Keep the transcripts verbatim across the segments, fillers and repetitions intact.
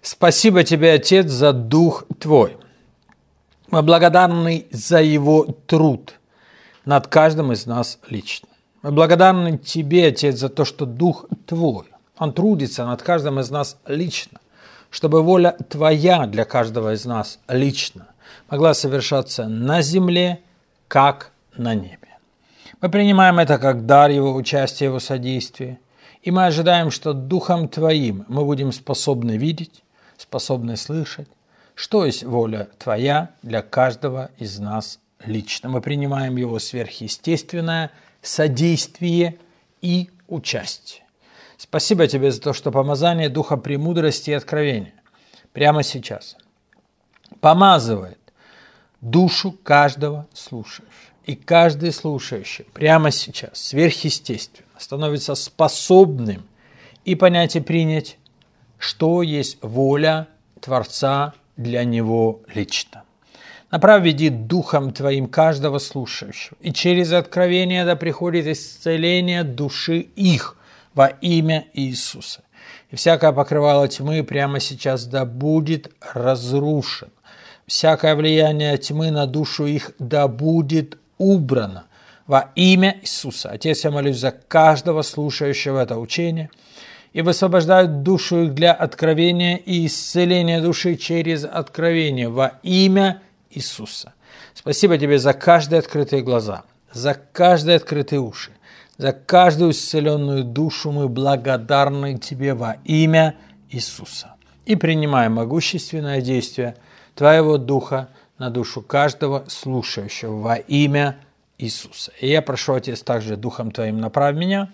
Спасибо тебе, Отец, за Дух Твой. Мы благодарны за Его труд над каждым из нас лично. Мы благодарны Тебе, Отец, за то, что Дух Твой, Он трудится над каждым из нас лично, чтобы воля Твоя для каждого из нас лично могла совершаться на земле, как на небе. Мы принимаем это как дар Его участия, Его содействия, и мы ожидаем, что Духом Твоим мы будем способны видеть, способны слышать, что есть воля Твоя для каждого из нас лично. Мы принимаем Его сверхъестественное содействие и участие. Спасибо Тебе за то, что помазание Духа премудрости и откровения прямо сейчас помазывает душу каждого слушающего. И каждый слушающий прямо сейчас сверхъестественно становится способным и понять и принять, что есть воля Творца для него лично. Направь, веди Духом Твоим каждого слушающего, и через откровение да приходит исцеление души их во имя Иисуса. И всякое покрывало тьмы прямо сейчас да будет разрушено. Всякое влияние тьмы на душу их да будет убрано во имя Иисуса. Отец, я молюсь за каждого слушающего это учение и высвобождаю душу их для откровения и исцеления души через откровение во имя Иисуса. Спасибо Тебе за каждые открытые глаза, за каждые открытые уши, за каждую исцеленную душу. Мы благодарны Тебе во имя Иисуса и принимаем могущественное действие Твоего Духа на душу каждого слушающего во имя Иисуса. И я прошу, Отец, также Духом Твоим направь меня,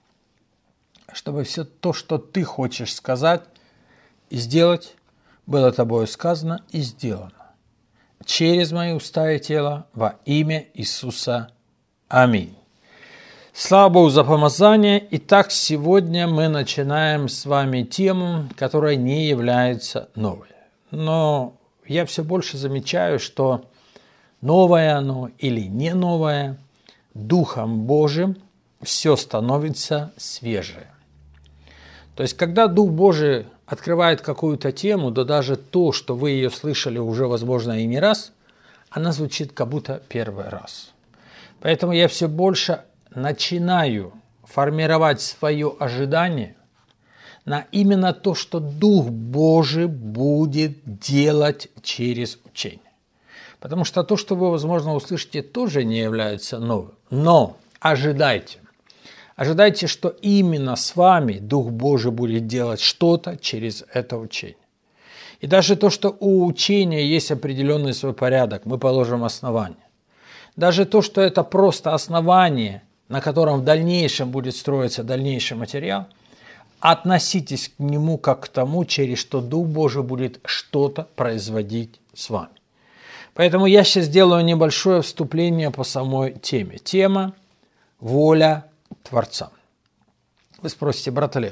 чтобы все то, что Ты хочешь сказать и сделать, было Тобою сказано и сделано. Через мои уста и тело во имя Иисуса. Аминь. Слава Богу за помазание. Итак, сегодня мы начинаем с вами тему, которая не является новой. Но я все больше замечаю, что новое оно или не новое, Духом Божиим все становится свежее. То есть, когда Дух Божий открывает какую-то тему, да даже то, что вы ее слышали уже, возможно, и не раз, она звучит как будто первый раз. Поэтому я все больше начинаю формировать свое ожидание на именно то, что Дух Божий будет делать через учение. Потому что то, что вы, возможно, услышите, тоже не является новым. Но ожидайте. Ожидайте, что именно с вами Дух Божий будет делать что-то через это учение. И даже то, что у учения есть определенный свой порядок, мы положим основание. Даже то, что это просто основание, на котором в дальнейшем будет строиться дальнейший материал, относитесь к нему как к тому, через что Дух Божий будет что-то производить с вами. Поэтому я сейчас сделаю небольшое вступление по самой теме. Тема «Воля Творца». Вы спросите, брат Олег,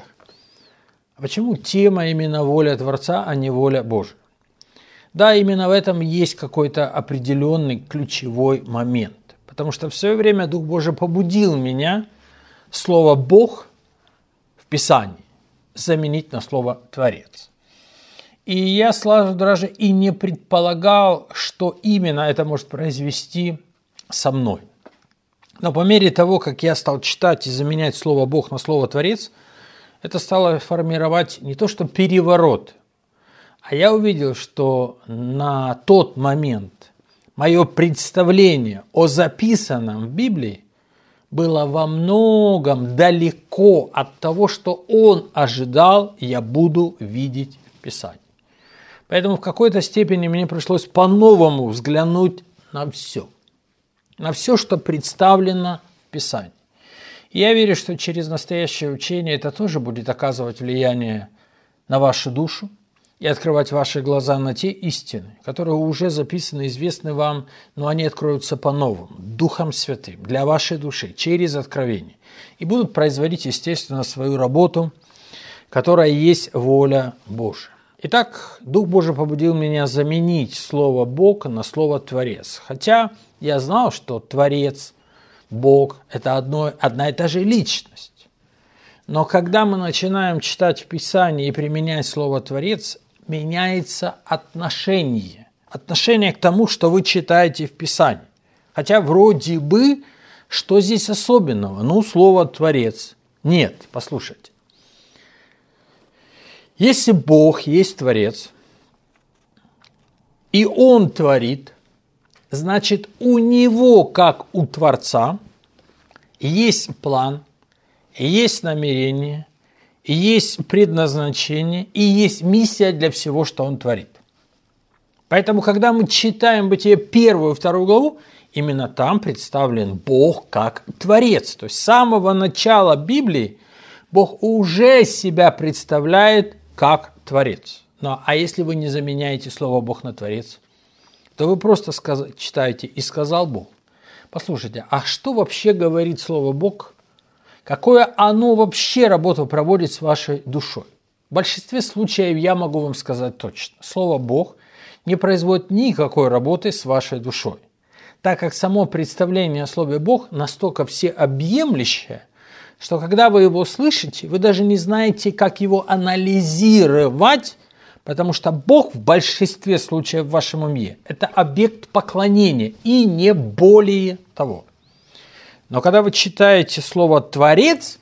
а почему тема именно воля Творца, а не воля Божия? Да, именно в этом есть какой-то определенный ключевой момент. Потому что в свое время Дух Божий побудил меня слово «Бог» в Писании заменить на слово «Творец». И я сразу даже и не предполагал, что именно это может произвести со мной. Но по мере того, как я стал читать и заменять слово «Бог» на слово «Творец», это стало формировать не то что переворот, а я увидел, что на тот момент мое представление о записанном в Библии было во многом далеко от того, что он ожидал, я буду видеть в Писании. Поэтому в какой-то степени мне пришлось по-новому взглянуть на все. На все, что представлено в Писании. И я верю, что через настоящее учение это тоже будет оказывать влияние на вашу душу и открывать ваши глаза на те истины, которые уже записаны, известны вам, но они откроются по-новому, Духом Святым, для вашей души, через откровение. И будут производить, естественно, свою работу, которая есть воля Божия. Итак, Дух Божий побудил меня заменить слово «Бог» на слово «Творец». Хотя я знал, что Творец, Бог – это одно, одна и та же личность. Но когда мы начинаем читать в Писании и применять слово «Творец», меняется отношение. Отношение к тому, что вы читаете в Писании. Хотя вроде бы, что здесь особенного? Ну, слово «творец». Нет, послушайте. Если Бог есть Творец, и Он творит, значит, у Него, как у Творца, есть план, есть намерение, есть предназначение и есть миссия для всего, что Он творит. Поэтому, когда мы читаем Бытие первую и вторую главу, именно там представлен Бог как Творец. То есть с самого начала Библии Бог уже себя представляет как Творец. Ну, а если вы не заменяете слово «Бог» на «Творец», то вы просто сказ... читаете «И сказал Бог». Послушайте, а что вообще говорит слово «Бог»? Какое оно вообще работу проводит с вашей душой? В большинстве случаев я могу вам сказать точно. Слово «Бог» не производит никакой работы с вашей душой, так как само представление о слове «Бог» настолько всеобъемлющее, что когда вы его слышите, вы даже не знаете, как его анализировать, потому что Бог в большинстве случаев в вашем уме – это объект поклонения и не более того. Но когда вы читаете слово «творец»,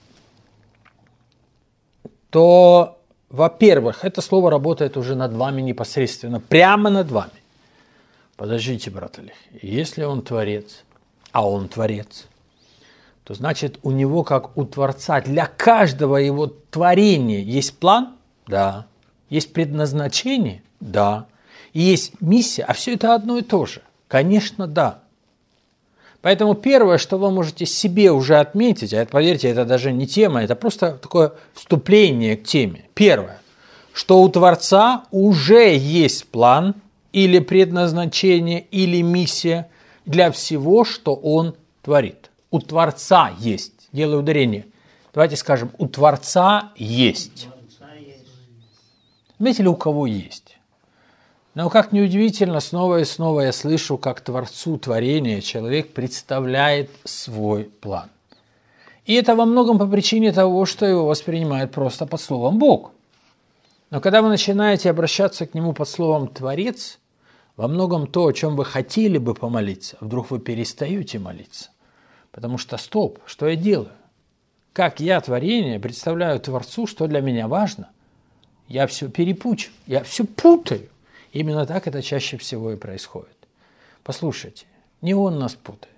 то, во-первых, это слово работает уже над вами непосредственно, прямо над вами. Подождите, брат Олег, если он творец, а он творец, то значит у него, как у Творца, для каждого его творения есть план? Да. Есть предназначение? Да. И есть миссия? А все это одно и то же? Конечно, да. Поэтому первое, что вы можете себе уже отметить, а это, поверьте, это даже не тема, это просто такое вступление к теме. Первое, что у Творца уже есть план или предназначение, или миссия для всего, что Он творит. У Творца есть. Делаю ударение. Давайте скажем, у Творца есть. Знаете ли, у кого есть? Но, как ни удивительно, снова и снова я слышу, как Творцу творения человек представляет свой план. И это во многом по причине того, что его воспринимают просто под словом «Бог». Но когда вы начинаете обращаться к нему под словом «Творец», во многом то, о чем вы хотели бы помолиться, вдруг вы перестаете молиться. Потому что стоп, что я делаю? Как я, творение, представляю Творцу, что для меня важно? Я все перепучу, я все путаю. Именно так это чаще всего и происходит. Послушайте, не Он нас путает.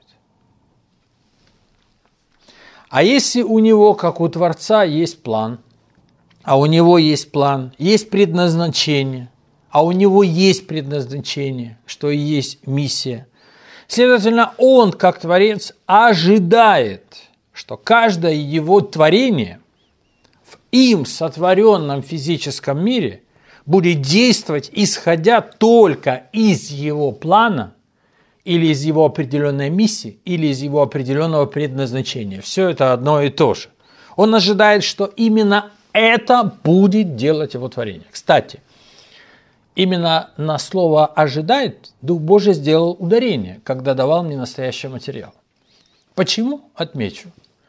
А если у него, как у Творца, есть план, а у него есть план, есть предназначение, а у него есть предназначение, что и есть миссия, следовательно, Он, как Творец, ожидает, что каждое его творение в им сотворенном физическом мире будет действовать, исходя только из его плана, или из его определенной миссии, или из его определенного предназначения. Все это одно и то же. Он ожидает, что именно это будет делать его творение. Кстати, именно на слово «ожидает» Дух Божий сделал ударение, когда давал мне настоящий материал. Почему? Отмечу.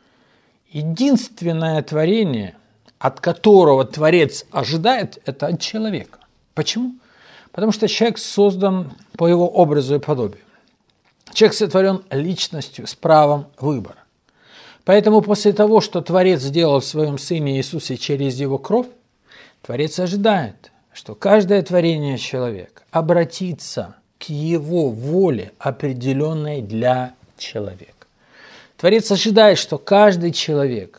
Единственное творение, от которого Творец ожидает, это от человека. Почему? Потому что человек создан по его образу и подобию. Человек сотворен личностью с правом выбора. Поэтому после того, что Творец сделал в своем Сыне Иисусе через его кровь, Творец ожидает, что каждое творение человека обратится к его воле, определенной для человека. Творец ожидает, что каждый человек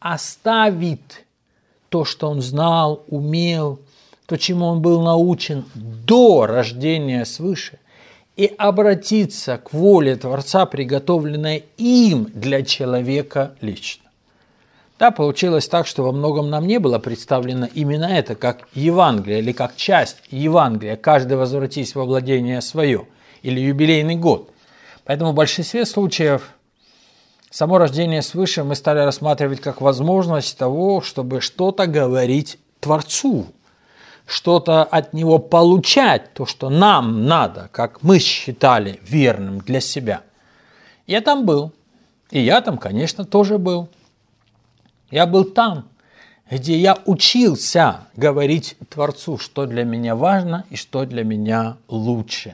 оставит то, что он знал, умел, то, чему он был научен до рождения свыше, и обратиться к воле Творца, приготовленной им для человека лично. Да, получилось так, что во многом нам не было представлено именно это, как Евангелие или как часть Евангелия, каждый возвратись во владение свое, или юбилейный год. Поэтому в большинстве случаев само рождение свыше мы стали рассматривать как возможность того, чтобы что-то говорить Творцу, что-то от Него получать, то, что нам надо, как мы считали верным для себя. Я там был, и я там, конечно, тоже был. Я был там, где я учился говорить Творцу, что для меня важно и что для меня лучше.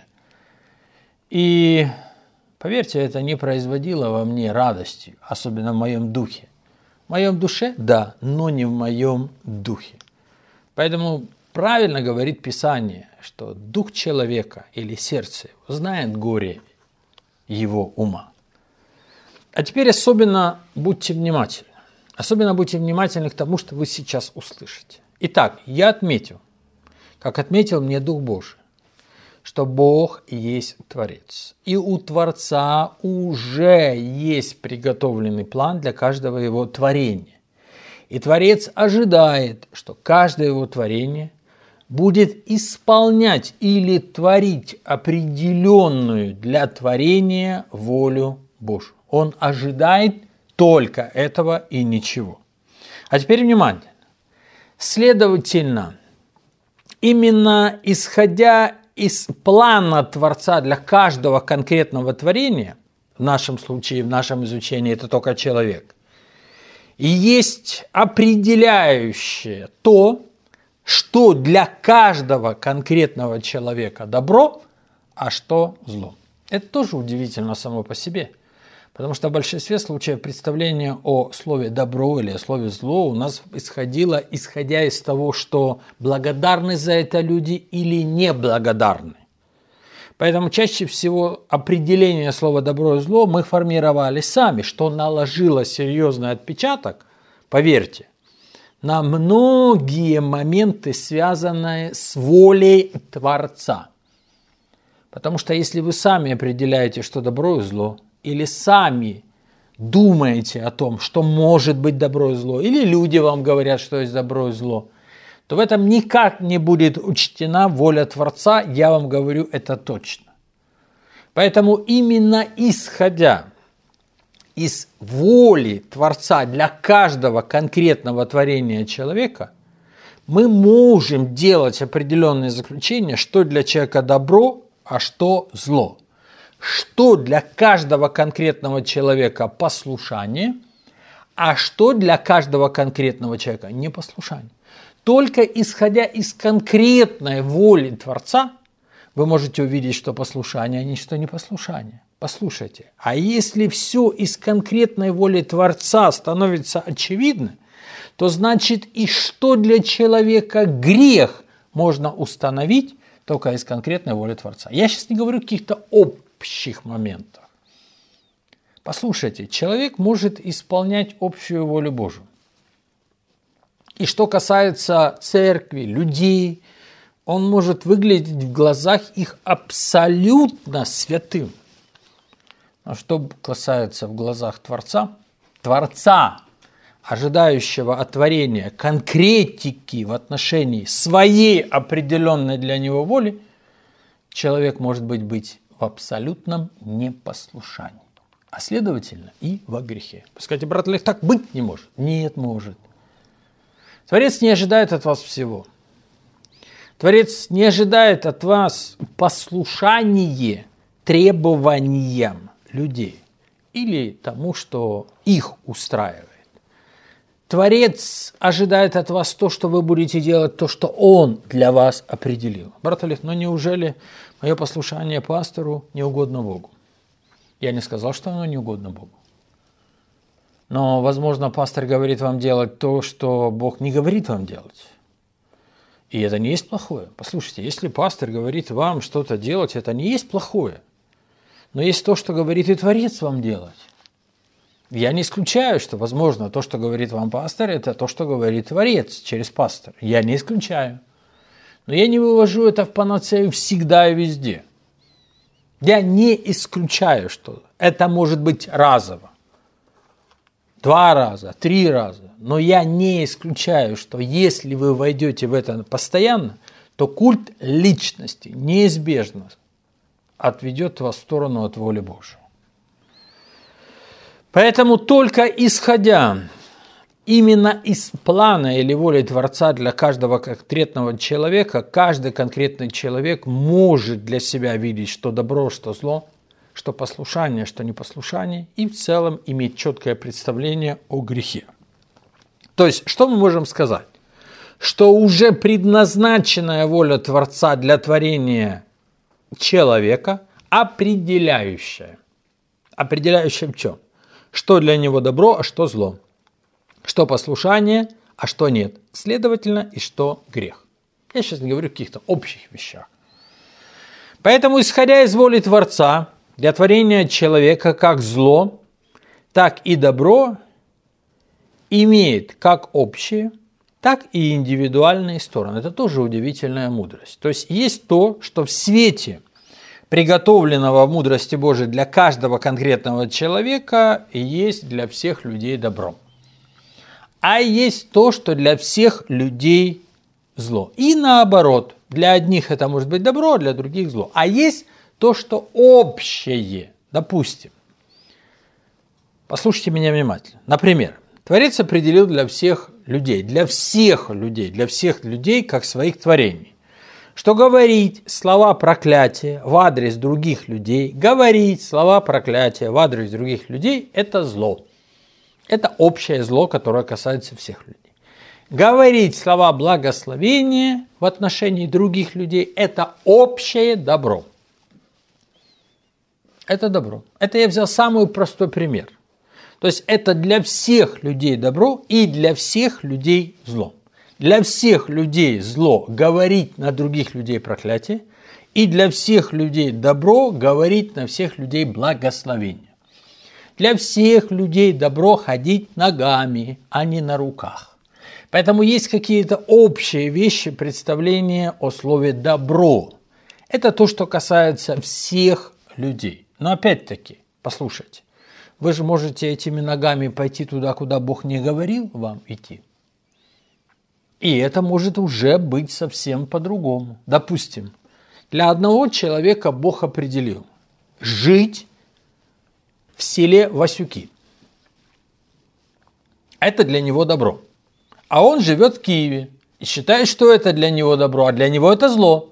И, поверьте, это не производило во мне радости, особенно в моем духе. В моем душе – да, но не в моем духе. Поэтому правильно говорит Писание, что дух человека или сердце его знает горе его ума. А теперь особенно будьте внимательны. Особенно будьте внимательны к тому, что вы сейчас услышите. Итак, я отметил, как отметил мне Дух Божий, что Бог есть Творец. И у Творца уже есть приготовленный план для каждого его творения. И Творец ожидает, что каждое его творение будет исполнять или творить определенную для творения волю Божию. Он ожидает только этого и ничего. А теперь внимание. Следовательно, именно исходя из плана Творца для каждого конкретного творения, в нашем случае, в нашем изучении это только человек, и есть определяющее то, что для каждого конкретного человека добро, а что зло. Это тоже удивительно само по себе. Потому что в большинстве случаев представление о слове «добро» или о слове «зло» у нас исходило, исходя из того, что благодарны за это люди или неблагодарны. Поэтому чаще всего определение слова «добро» и «зло» мы формировали сами, что наложило серьезный отпечаток, поверьте, на многие моменты, связанные с волей Творца. Потому что если вы сами определяете, что добро и зло, или сами думаете о том, что может быть добро и зло, или люди вам говорят, что есть добро и зло, то в этом никак не будет учтена воля Творца, я вам говорю это точно. Поэтому именно исходя из воли Творца для каждого конкретного творения человека, мы можем делать определенные заключения, что для человека добро, а что зло. Что для каждого конкретного человека послушание, а что для каждого конкретного человека непослушание. Только исходя из конкретной воли Творца, вы можете увидеть, что послушание, а не что непослушание. Послушайте, а если все из конкретной воли Творца становится очевидно, то значит и что для человека грех можно установить только из конкретной воли Творца. Я сейчас не говорю о каких-то общих моментах. Послушайте, человек может исполнять общую волю Божию. И что касается церкви, людей, он может выглядеть в глазах их абсолютно святым. А что касается в глазах Творца, Творца, ожидающего от творения конкретики в отношении своей определенной для него воли, человек может быть, быть в абсолютном непослушании, а следовательно и во грехе. Вы скажете, брат Олег, так быть не может. Нет, может. Творец не ожидает от вас всего. Творец не ожидает от вас послушание требованиям людей или тому, что их устраивает. Творец ожидает от вас то, что вы будете делать, то, что Он для вас определил. Брат Олег, но неужели мое послушание пастору не угодно Богу? Я не сказал, что оно не угодно Богу. Но, возможно, пастор говорит вам делать то, что Бог не говорит вам делать. И это не есть плохое. Послушайте, если пастор говорит вам что-то делать, это не есть плохое. Но есть то, что говорит и Творец вам делать. Я не исключаю, что, возможно, то, что говорит вам пастор, это то, что говорит Творец через пастора. Я не исключаю. Но я не вывожу это в панацею всегда и везде. Я не исключаю, что это может быть разово. Два раза, три раза. Но я не исключаю, что если вы войдете в это постоянно, то культ личности неизбежно отведет вас в сторону от воли Божией. Поэтому только исходя именно из плана или воли Творца для каждого конкретного человека, каждый конкретный человек может для себя видеть, что добро, что зло, что послушание, что непослушание, и в целом иметь четкое представление о грехе. То есть, что мы можем сказать? Что уже предназначенная воля Творца для творения человека определяющая. Определяющая в чем? Что для него добро, а что зло. Что послушание, а что нет. Следовательно, и что грех. Я сейчас не говорю о каких-то общих вещах. Поэтому, исходя из воли Творца, для творения человека как зло, так и добро имеет как общие, так и индивидуальные стороны. Это тоже удивительная мудрость. То есть есть то, что в свете приготовленного в мудрости Божией для каждого конкретного человека есть для всех людей добро. А есть то, что для всех людей зло. И наоборот, для одних это может быть добро, а для других зло. А есть то, что общее. Допустим, послушайте меня внимательно. Например, Творец определил для всех людей, для всех людей, для всех людей как своих творений, что говорить слова проклятия в адрес других людей, говорить слова проклятия в адрес других людей – это зло. Это общее зло, которое касается всех людей. Говорить слова благословения в отношении других людей – это общее добро. Это добро. Это я взял самый простой пример. То есть это для всех людей добро и для всех людей зло. Для всех людей зло говорить на других людей проклятие, и для всех людей добро говорить на всех людей благословение. Для всех людей добро ходить ногами, а не на руках. Поэтому есть какие-то общие вещи, представления о слове «добро». Это то, что касается всех людей. Но опять-таки, послушайте, вы же можете этими ногами пойти туда, куда Бог не говорил вам идти. И это может уже быть совсем по-другому. Допустим, для одного человека Бог определил жить в селе Васюки. Это для него добро. А он живет в Киеве и считает, что это для него добро, а для него это зло.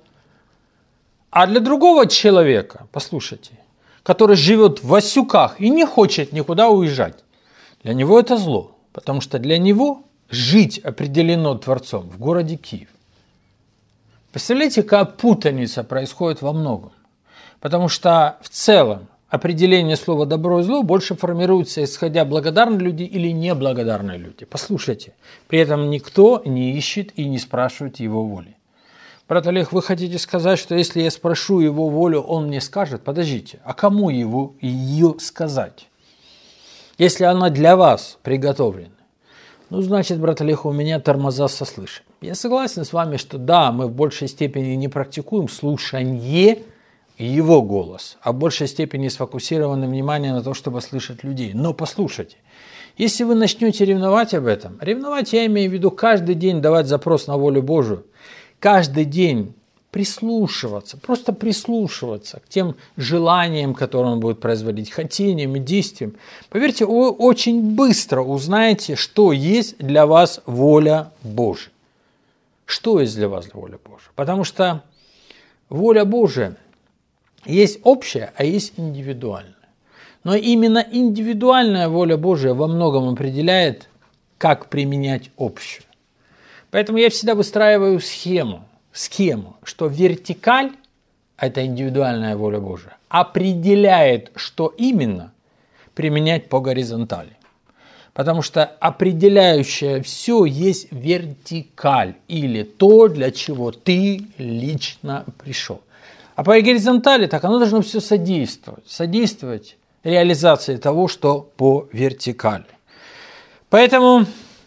А для другого человека, послушайте, который живет в Васюках и не хочет никуда уезжать, для него это зло, потому что для него жить определено Творцом в городе Киев. Представляете, какая путаница происходит во многом, потому что в целом определение слова «добро» и «зло» больше формируется, исходя благодарные люди или неблагодарные люди. Послушайте, при этом никто не ищет и не спрашивает его воли. Брат Олег, вы хотите сказать, что если я спрошу его волю, он мне скажет? Подождите, а кому его, ее сказать? Если она для вас приготовлена, ну, значит, брат Олег, у меня тормоза со слышанием. Я согласен с вами, что да, мы в большей степени не практикуем слушание его голос, а в большей степени сфокусировано внимание на то, чтобы слышать людей. Но послушайте, если вы начнете ревновать об этом, ревновать я имею в виду каждый день давать запрос на волю Божию, каждый день прислушиваться, просто прислушиваться к тем желаниям, которые он будет производить, хотениям и действиям. Поверьте, вы очень быстро узнаете, что есть для вас воля Божия. Что есть для вас воля Божия? Потому что воля Божия есть общая, а есть индивидуальная. Но именно индивидуальная воля Божия во многом определяет, как применять общую. Поэтому я всегда выстраиваю схему, схему, что вертикаль, это индивидуальная воля Божия, определяет, что именно применять по горизонтали. Потому что определяющее все есть вертикаль, или то, для чего ты лично пришел. А по горизонтали так оно должно все содействовать, содействовать реализации того, что по вертикали. Поэтому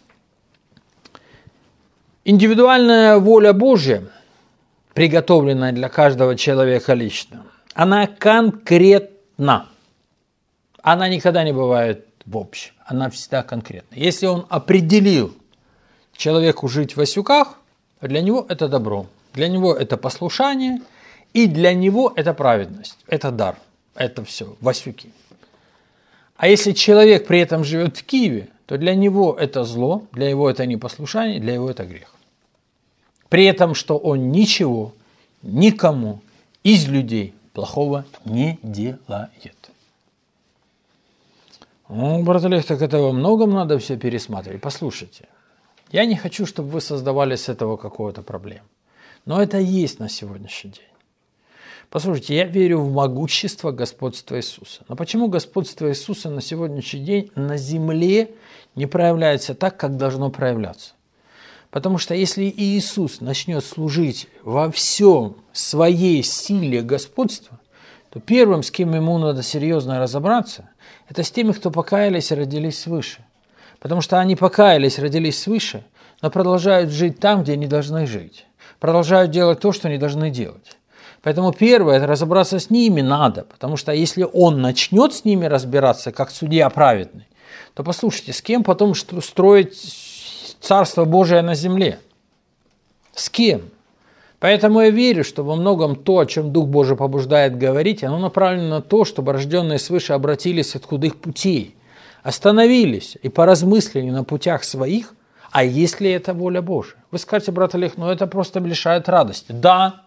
индивидуальная воля Божья, приготовленная для каждого человека лично, она конкретна. Она никогда не бывает в общем, она всегда конкретна. Если он определил человеку жить в Васюках, для него это добро, для него это послушание, и для него это праведность, это дар, это все, Васюки. А если человек при этом живет в Киеве, то для него это зло, для него это непослушание, для него это грех. При этом, что он ничего, никому из людей плохого не делает. Ну, брат Олег, так это во многом надо все пересматривать. Послушайте, Я не хочу, чтобы вы создавали с этого какую-то проблему. Но это есть на сегодняшний день. Послушайте, я верю в могущество господства Иисуса. Но почему господство Иисуса на сегодняшний день на земле не проявляется так, как должно проявляться? Потому что если Иисус начнет служить во всем своей силе господства, то первым, с кем ему надо серьезно разобраться, это с теми, кто покаялись и родились свыше. Потому что они покаялись, родились свыше, но продолжают жить там, где не должны жить. Продолжают делать то, что не должны делать. Поэтому первое, это разобраться с ними надо. Потому что если он начнет с ними разбираться, как судья праведный, то послушайте, с кем потом строить Царство Божие на земле? С кем? Поэтому я верю, что во многом то, о чем Дух Божий побуждает говорить, оно направлено на то, чтобы рожденные свыше обратились от худых путей, остановились и поразмыслили на путях своих, а есть ли это воля Божия? Вы скажете, брат Олег, ну это просто лишает радости. Да.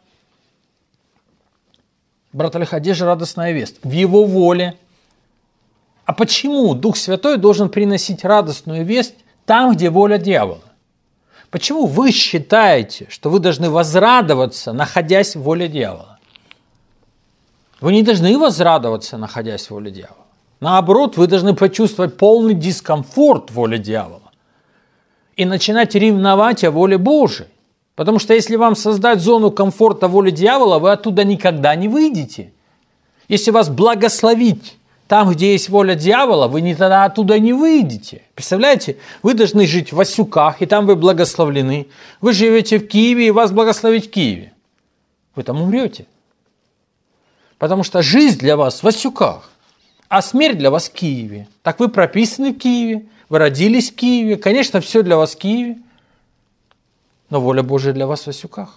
Брат Олег, а где же радостная весть? В его воле. А почему Дух Святой должен приносить радостную весть там, где воля дьявола? Почему вы считаете, что вы должны возрадоваться, находясь в воле дьявола? Вы не должны возрадоваться, находясь в воле дьявола. Наоборот, вы должны почувствовать полный дискомфорт в воле дьявола и начинать ревновать о воле Божией. Потому что если вам создать зону комфорта воли дьявола, вы оттуда никогда не выйдете. Если вас благословить там, где есть воля дьявола, вы никогда оттуда не выйдете. Представляете? Вы должны жить в Васюках, и там вы благословлены. Вы живете в Киеве, и вас благословить в Киеве. Вы там умрете. Потому что жизнь для вас в Васюках, а смерть для вас в Киеве. Так вы прописаны в Киеве, вы родились в Киеве. Конечно, все для вас в Киеве. Но воля Божия для вас в Васюках.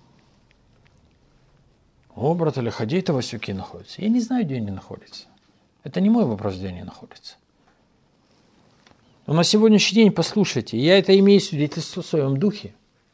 О, брат Олег, а где это Васюки находятся? Я не знаю, где они находятся. Это не мой вопрос, где они находятся. Но на сегодняшний день, послушайте, я это имею свидетельство в своем духе,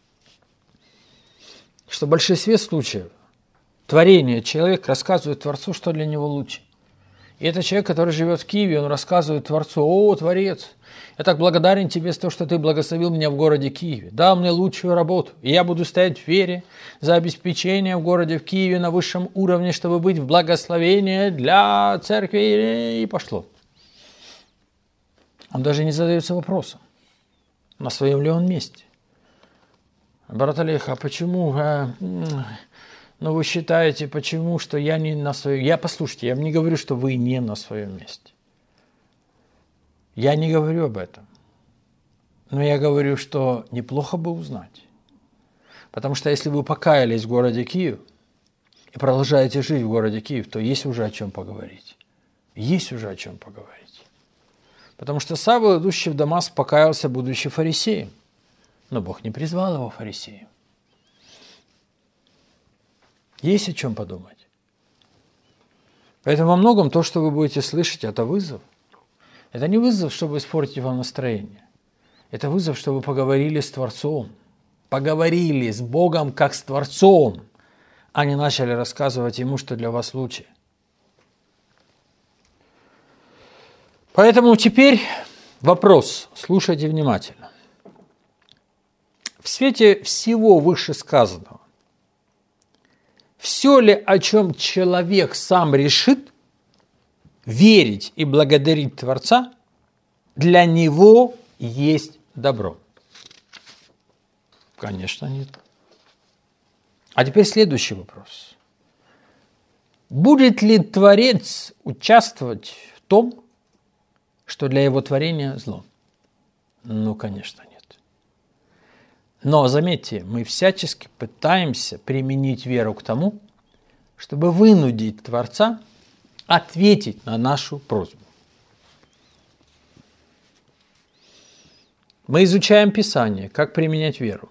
что в большинстве случаев творение человек рассказывает Творцу, что для него лучше. И этот человек, который живет в Киеве, он рассказывает Творцу: «О, Творец, я так благодарен тебе за то, что ты благословил меня в городе Киеве, дал мне лучшую работу, и я буду стоять в вере за обеспечение в городе в Киеве на высшем уровне, чтобы быть в благословении для церкви». И пошло. Он даже не задается вопросом, на своем ли он месте. Брат Олег, а почему... Но вы считаете, почему, что я не на своем... Я, послушайте, я не говорю, что вы не на своем месте. Я не говорю об этом. Но я говорю, что неплохо бы узнать. Потому что если вы покаялись в городе Киев и продолжаете жить в городе Киев, то есть уже о чем поговорить. Есть уже о чем поговорить. Потому что Савл, идущий в Дамаск, покаялся, будучи фарисеем. Но Бог не призвал его фарисеем. Есть о чем подумать. Поэтому во многом то, что вы будете слышать, это вызов. Это не вызов, чтобы испортить вам настроение. Это вызов, чтобы вы поговорили с Творцом. Поговорили с Богом, как с Творцом, а не начали рассказывать Ему, что для вас лучше. Поэтому теперь вопрос. Слушайте внимательно. В свете всего вышесказанного, все ли, о чем человек сам решит верить и благодарить Творца, для него есть добро? Конечно, нет. А теперь следующий вопрос. Будет ли Творец участвовать в том, что для его творения зло? Ну, конечно, нет. Но, заметьте, мы всячески пытаемся применить веру к тому, чтобы вынудить Творца ответить на нашу просьбу. Мы изучаем Писание, как применять веру.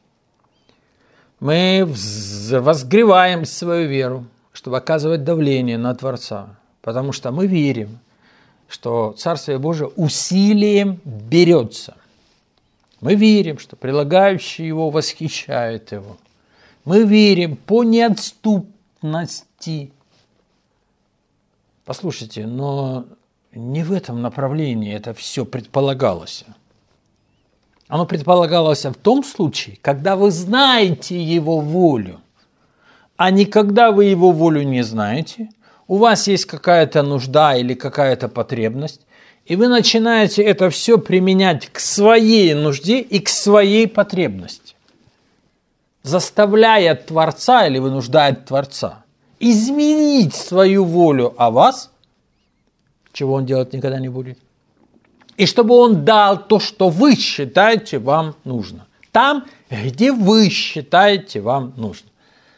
Мы возгреваем свою веру, чтобы оказывать давление на Творца, потому что мы верим, что Царствие Божие усилием берется. Мы верим, что прилагающие его восхищают его. Мы верим по неотступности. Послушайте, но не в этом направлении это все предполагалось. Оно предполагалось в том случае, когда вы знаете Его волю, а не когда вы Его волю не знаете, у вас есть какая-то нужда или какая-то потребность, и вы начинаете это все применять к своей нужде и к своей потребности, заставляя Творца или вынуждая Творца изменить свою волю о вас, чего Он делать никогда не будет, и чтобы Он дал то, что вы считаете вам нужно, там, где вы считаете вам нужно.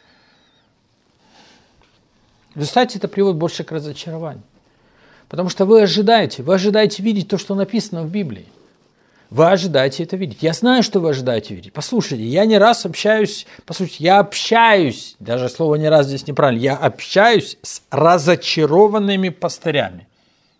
В результате это приводит больше к разочарованию. Потому что вы ожидаете, вы ожидаете видеть то, что написано в Библии. Вы ожидаете это видеть. Я знаю, что вы ожидаете видеть. Послушайте, я не раз общаюсь, послушайте, я общаюсь, даже слово не раз здесь неправильно, я общаюсь с разочарованными пастырями.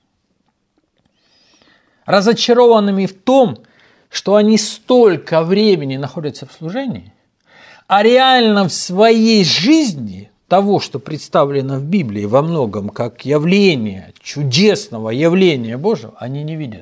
Разочарованными в том, что они столько времени находятся в служении, а реально в своей жизни того, что представлено в Библии во многом как явление, чудесного явления Божьего, они не видят.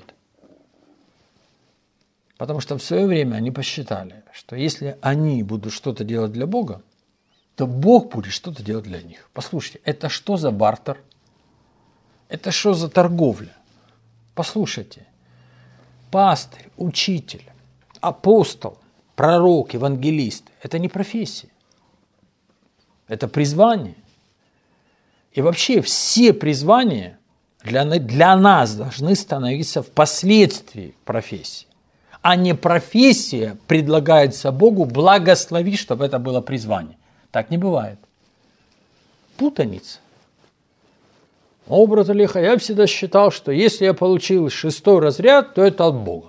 Потому что в свое время они посчитали, что если они будут что-то делать для Бога, то Бог будет что-то делать для них. Послушайте, это что за бартер? Это что за торговля? Послушайте, пастырь, учитель, апостол, пророк, евангелист – это не профессия. Это призвание. И вообще все призвания для, для нас должны становиться впоследствии профессией. А не профессия предлагается Богу благословить, чтобы это было призвание. Так не бывает. Путаница. О, брат Олеха, я всегда считал, что если я получил шестой разряд, то это от Бога.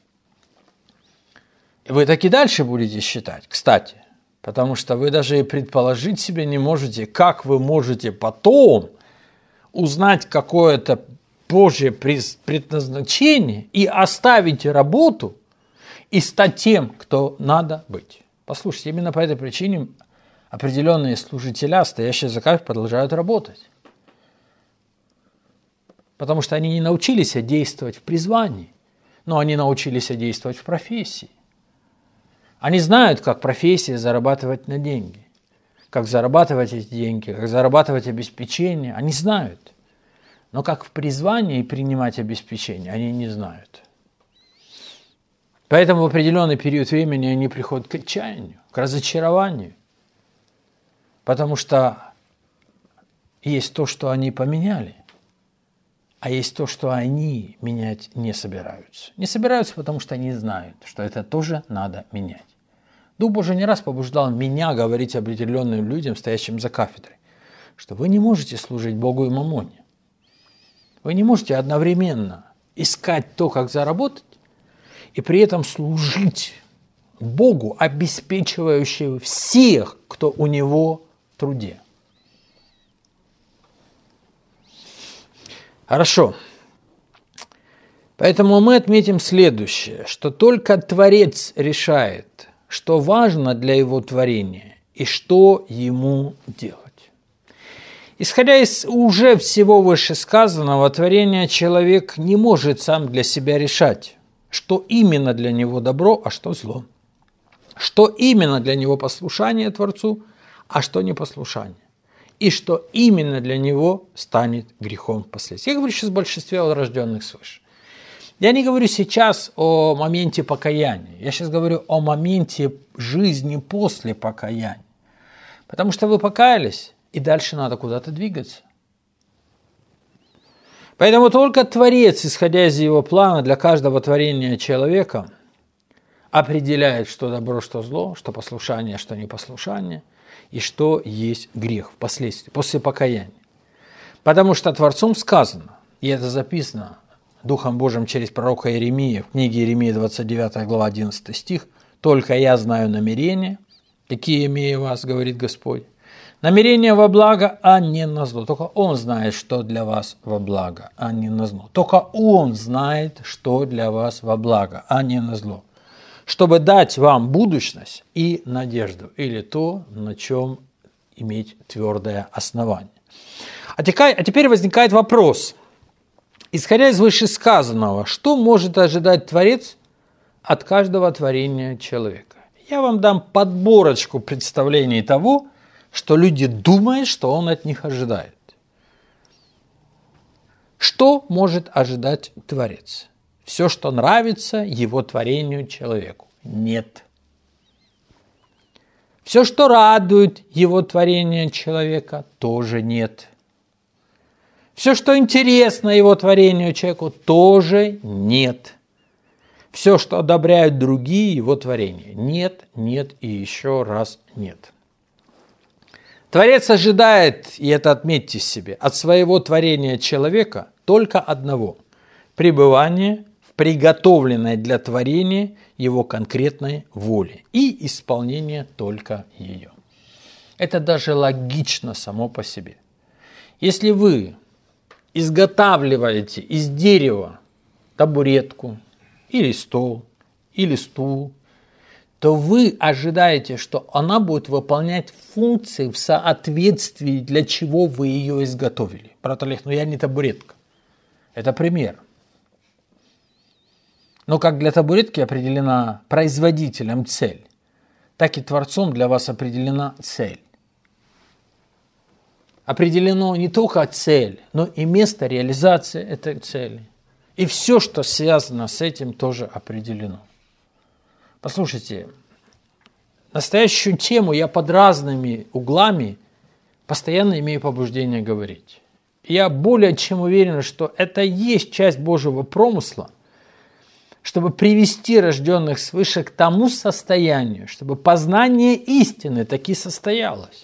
И вы так и дальше будете считать, кстати. Потому что вы даже и предположить себе не можете, как вы можете потом узнать какое-то Божье предназначение и оставить работу и стать тем, кто надо быть. Послушайте, именно по этой причине определенные служителя, стоящие за кафедрой, продолжают работать. Потому что они не научились действовать в призвании, но они научились действовать в профессии. Они знают, как профессия зарабатывать на деньги, как зарабатывать эти деньги, как зарабатывать обеспечение. Они знают. Но как в призвании принимать обеспечение, они не знают. Поэтому в определенный период времени они приходят к отчаянию, к разочарованию. Потому что есть то, что они поменяли, а есть то, что они менять не собираются. Не собираются, потому что они знают, что это тоже надо менять. Дух Божий не раз побуждал меня говорить определенным людям, стоящим за кафедрой, что вы не можете служить Богу и мамоне. Вы не можете одновременно искать то, как заработать, и при этом служить Богу, обеспечивающему всех, кто у Него в труде. Хорошо. Поэтому мы отметим следующее, что только Творец решает, что важно для его творения и что ему делать. Исходя из уже всего вышесказанного, творение человек не может сам для себя решать, что именно для него добро, а что зло. Что именно для него послушание Творцу, а что непослушание. И что именно для него станет грехом впоследствии. Я говорю сейчас о большинстве рожденных свыше. Я не говорю сейчас о моменте покаяния. Я сейчас говорю о моменте жизни после покаяния. Потому что вы покаялись, и дальше надо куда-то двигаться. Поэтому только Творец, исходя из его плана для каждого творения человека, определяет, что добро, что зло, что послушание, что непослушание, и что есть грех впоследствии, после покаяния. Потому что Творцом сказано, и это записано Духом Божьим через пророка Иеремии, в книге Иеремии двадцать девятая глава одиннадцатый стих, «Только я знаю намерения, какие имею вас, говорит Господь, намерения во благо, а не на зло». Только Он знает, что для вас во благо, а не на зло. Только Он знает, что для вас во благо, а не на зло. Чтобы дать вам будущность и надежду, или то, на чем иметь твердое основание. А теперь возникает вопрос. Исходя из вышесказанного, что может ожидать Творец от каждого творения человека. Я вам дам подборочку представлений того, что люди думают, что он от них ожидает. Что может ожидать Творец? Все, что нравится его творению человеку. Нет. Все, что радует его творение человека, тоже нет. Все, что интересно его творению человеку, тоже нет. Все, что одобряют другие его творения, нет, нет и еще раз нет. Творец ожидает, и это отметьте себе, от своего творения человека только одного – пребывание в приготовленной для творения его конкретной воли и исполнение только ее. Это даже логично само по себе. Если вы изготавливаете из дерева табуретку, или стол, или стул, то вы ожидаете, что она будет выполнять функции в соответствии, для чего вы ее изготовили. Брат Олег, ну я не табуретка. Это пример. Но как для табуретки определена производителем цель, так и Творцом для вас определена цель. Определено не только цель, но и место реализации этой цели. И все, что связано с этим, тоже определено. Послушайте, настоящую тему я под разными углами постоянно имею побуждение говорить. Я более чем уверен, что это и есть часть Божьего промысла, чтобы привести рожденных свыше к тому состоянию, чтобы познание истины таки состоялось.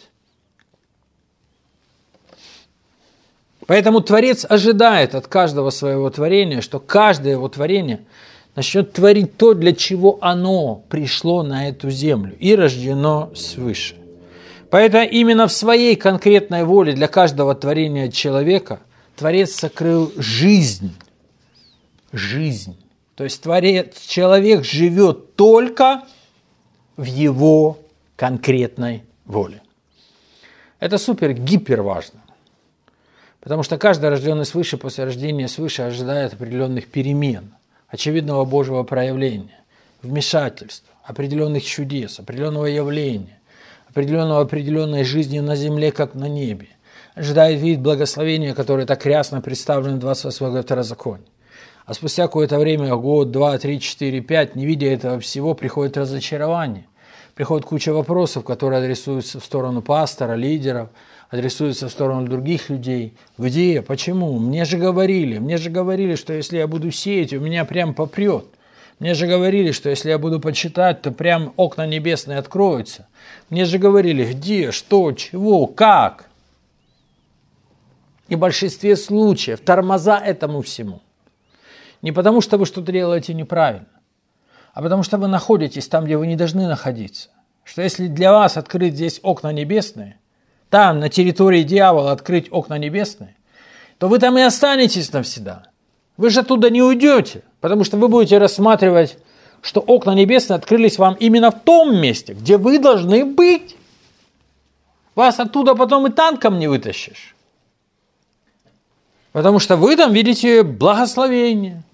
Поэтому Творец ожидает от каждого своего творения, что каждое его творение начнет творить то, для чего оно пришло на эту землю и рождено свыше. Поэтому именно в своей конкретной воле для каждого творения человека Творец сокрыл жизнь. Жизнь. То есть творец, человек живет только в его конкретной воле. Это супер-гипер важно. Потому что каждый рожденный свыше после рождения свыше ожидает определенных перемен, очевидного Божьего проявления, вмешательства, определенных чудес, определенного явления, определенного определенной жизни на земле, как на небе. Ожидает видеть благословения, которые так рясно представлены в двадцать восьмом главе Второзакония. А спустя какое-то время, год, два, три, четыре, пять, не видя этого всего, приходит разочарование. Приходит куча вопросов, которые адресуются в сторону пастора, лидеров, адресуются в сторону других людей. Где? Почему? Мне же говорили, мне же говорили, что если я буду сеять, у меня прям попрет. Мне же говорили, что если я буду почитать, то прям окна небесные откроются. Мне же говорили, где, что, чего, как. И в большинстве случаев тормоза этому всему. Не потому, что вы что-то делаете неправильно, а потому что вы находитесь там, где вы не должны находиться. Что если для вас открыть здесь окна небесные, там, на территории дьявола, открыть окна небесные, то вы там и останетесь навсегда. Вы же оттуда не уйдете, потому что вы будете рассматривать, что окна небесные открылись вам именно в том месте, где вы должны быть. Вас оттуда потом и танком не вытащишь. Потому что вы там видите благословение.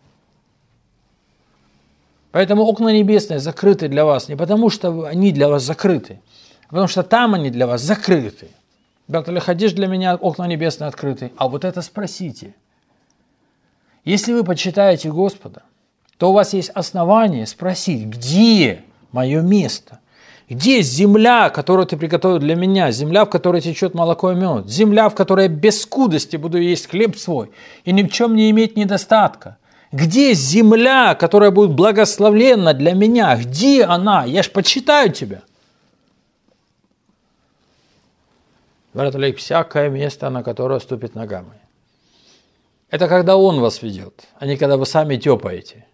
Поэтому окна небесные закрыты для вас не потому, что они для вас закрыты, а потому что там они для вас закрыты. Брат Олег, ходишь, для меня окна небесные открыты. А вот это спросите. Если вы почитаете Господа, то у вас есть основание спросить, где мое место? Где земля, которую ты приготовил для меня? Земля, в которой течет молоко и мед. Земля, в которой без скудости буду есть хлеб свой и ни в чем не иметь недостатка. Где земля, которая будет благословленна для меня? Где она? Я ж почитаю тебя. Брат Олег, всякое место, на которое ступит нога моя. Это когда Он вас ведет, а не когда вы сами тёпаете.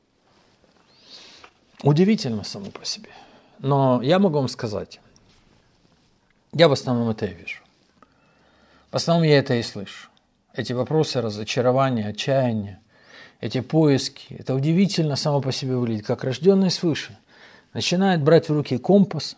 Удивительно само по себе. Но я могу вам сказать, я в основном это и вижу. В основном я это и слышу. Эти вопросы, разочарования, отчаяния, эти поиски. Это удивительно само по себе выглядит, как рожденный свыше начинает брать в руки компас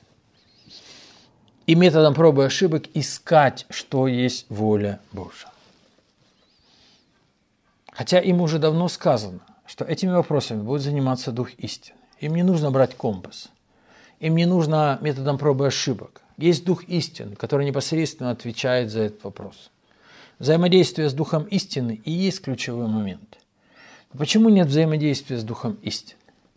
и методом пробы и ошибок искать, что есть воля Божья. Хотя им уже давно сказано, что этими вопросами будет заниматься Дух истины. Им не нужно брать компас. Им не нужно методом пробы и ошибок. Есть Дух истины, который непосредственно отвечает за этот вопрос. Взаимодействие с Духом истины и есть ключевой момент. Но почему нет взаимодействия с Духом истины?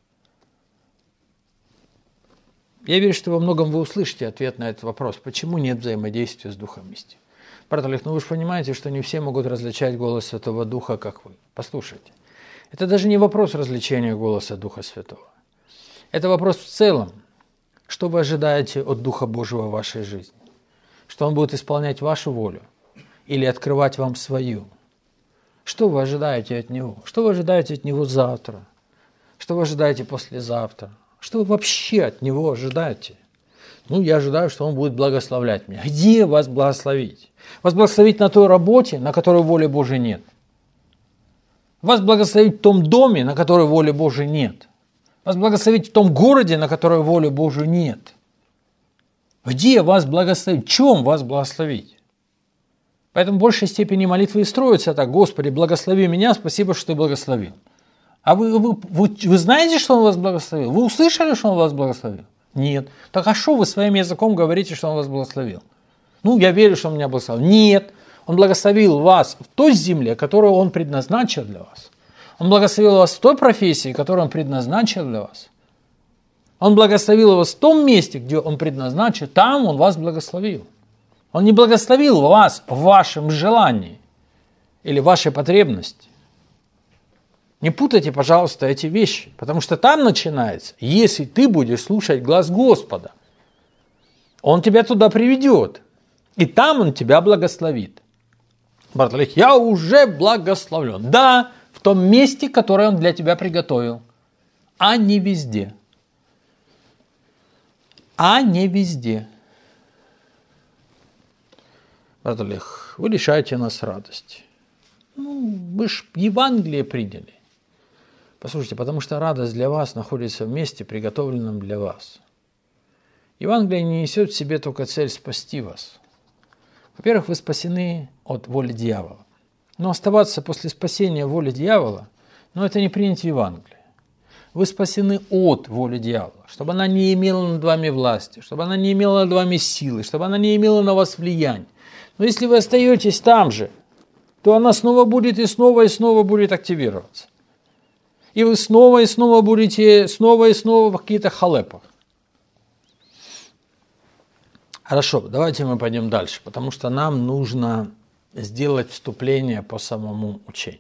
Я верю, что во многом вы услышите ответ на этот вопрос. Почему нет взаимодействия с Духом истины? Брат Олег, ну вы же понимаете, что не все могут различать голос Святого Духа, как вы. Послушайте. Это даже не вопрос различения голоса Духа Святого. Это вопрос в целом. Что вы ожидаете от Духа Божьего в вашей жизни? Что Он будет исполнять вашу волю или открывать вам свою? Что вы ожидаете от Него? Что вы ожидаете от Него завтра? Что вы ожидаете послезавтра? Что вы вообще от Него ожидаете? Ну, я ожидаю, что Он будет благословлять меня. Где вас благословить? Вас благословить на той работе, на которой воли Божьей нет. Вас благословить в том доме, на которой воли Божьей нет. Вас благословить в том городе, на которой воли Божьей нет. Где вас благословить? В чем вас благословить? Поэтому в большей степени молитвы и строятся так. Господи, благослови меня, спасибо, что Ты благословил. А вы, вы, вы, вы знаете, что Он вас благословил? Вы услышали, что Он вас благословил? Нет. Так а что вы своим языком говорите, что Он вас благословил? Ну, я верю, что Он меня благословил. Нет. Он благословил вас в той земле, которую Он предназначил для вас. Он благословил вас в той профессии, которую Он предназначил для вас. Он благословил вас в том месте, где Он предназначил, там Он вас благословил. Он не благословил вас в вашем желании или вашей потребности. Не путайте, пожалуйста, эти вещи, потому что там начинается, если ты будешь слушать глаз Господа, Он тебя туда приведет, и там Он тебя благословит. Брат Олег, я уже благословлен. Да, в том месте, которое Он для тебя приготовил, а не везде. А не везде. Брат Олег, вы лишаете нас радости. Ну, вы же Евангелие приняли. Послушайте, потому что радость для вас находится в месте, приготовленном для вас. Евангелие не несет в себе только цель спасти вас. Во-первых, вы спасены от воли дьявола. Но оставаться после спасения воли дьявола, ну, это не принять Евангелие. Вы спасены от воли дьявола, чтобы она не имела над вами власти, чтобы она не имела над вами силы, чтобы она не имела на вас влияния. Но если вы остаетесь там же, то она снова будет и снова и снова будет активироваться. И вы снова и снова будете снова и снова в каких-то халепах. Хорошо, давайте мы пойдем дальше, потому что нам нужно сделать вступление по самому учению.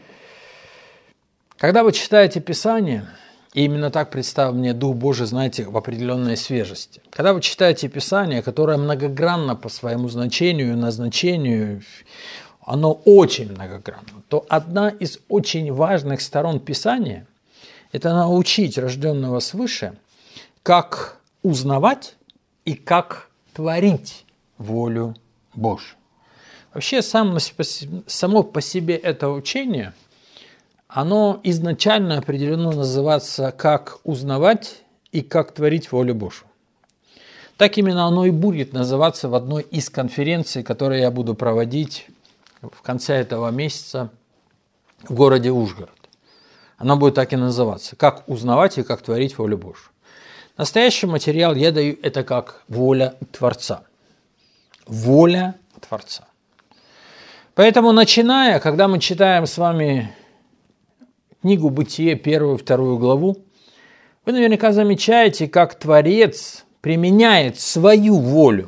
Когда вы читаете Писание, и именно так представил мне Дух Божий, знаете, в определенной свежести. Когда вы читаете Писание, которое многогранно по своему значению и назначению, оно очень многогранно, то одна из очень важных сторон Писания – это научить рожденного свыше, как узнавать и как творить волю Божью. Вообще, сам, само по себе это учение, оно изначально определено называться «как узнавать и как творить волю Божью». Так именно оно и будет называться в одной из конференций, которые я буду проводить в конце этого месяца в городе Ужгород. Она будет так и называться. Как узнавать и как творить волю Божью. Настоящий материал я даю это как воля Творца. Воля Творца. Поэтому, начиная, когда мы читаем с вами книгу «Бытие», первую, вторую главу, вы наверняка замечаете, как Творец применяет свою волю,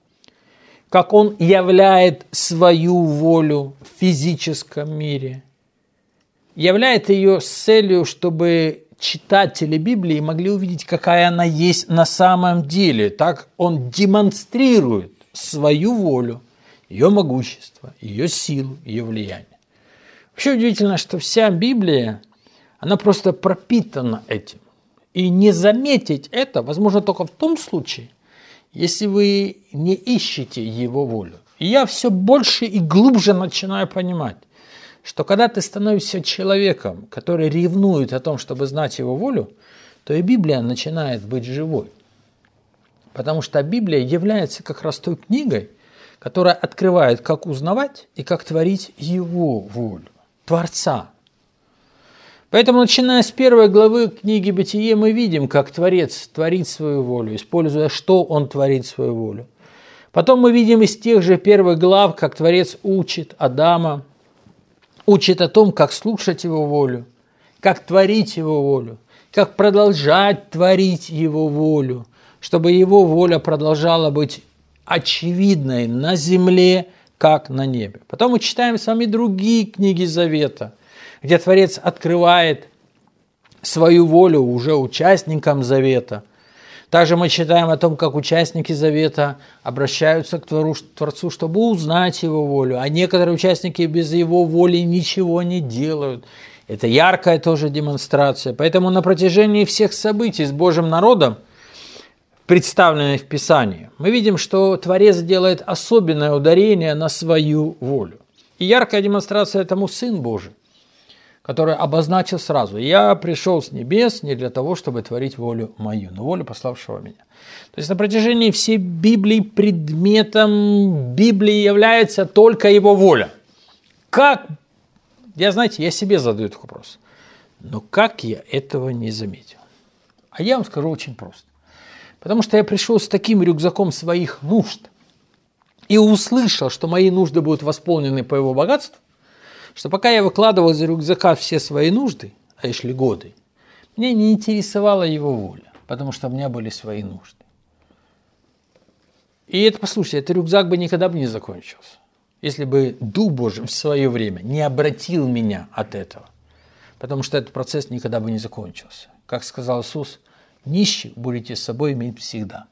как Он являет свою волю в физическом мире, являет ее с целью, чтобы читатели Библии могли увидеть, какая она есть на самом деле. Так Он демонстрирует свою волю, ее могущество, ее силу, ее влияние. Вообще удивительно, что вся Библия, она просто пропитана этим. И не заметить это возможно только в том случае, если вы не ищете Его волю. И я все больше и глубже начинаю понимать, что когда ты становишься человеком, который ревнует о том, чтобы знать Его волю, то и Библия начинает быть живой. Потому что Библия является как раз той книгой, которая открывает, как узнавать и как творить Его волю, Творца. Поэтому, начиная с первой главы книги «Бытие», мы видим, как Творец творит свою волю, используя, что Он творит свою волю. Потом мы видим из тех же первых глав, как Творец учит Адама, учит о том, как слушать Его волю, как творить Его волю, как продолжать творить Его волю, чтобы Его воля продолжала быть очевидной на земле, как на небе. Потом мы читаем с вами другие книги Завета, где Творец открывает свою волю уже участникам Завета. Также мы читаем о том, как участники Завета обращаются к Творцу, чтобы узнать Его волю, а некоторые участники без Его воли ничего не делают. Это яркая тоже демонстрация. Поэтому на протяжении всех событий с Божьим народом, представленных в Писании, мы видим, что Творец делает особенное ударение на свою волю. И яркая демонстрация этому Сын Божий, который обозначил сразу: «Я пришел с небес не для того, чтобы творить волю мою, но волю пославшего меня». То есть на протяжении всей Библии предметом Библии является только Его воля. Как? Я, знаете, я себе задаю этот вопрос. Но как я этого не заметил? А я вам скажу очень просто. Потому что я пришел с таким рюкзаком своих нужд и услышал, что мои нужды будут восполнены по Его богатству, что пока я выкладывал из рюкзака все свои нужды, а и шли годы, меня не интересовала Его воля, потому что у меня были свои нужды. И это, послушайте, этот рюкзак бы никогда бы не закончился, если бы Дух Божий в свое время не обратил меня от этого, потому что этот процесс никогда бы не закончился. Как сказал Иисус, нищих будете с собой иметь всегда.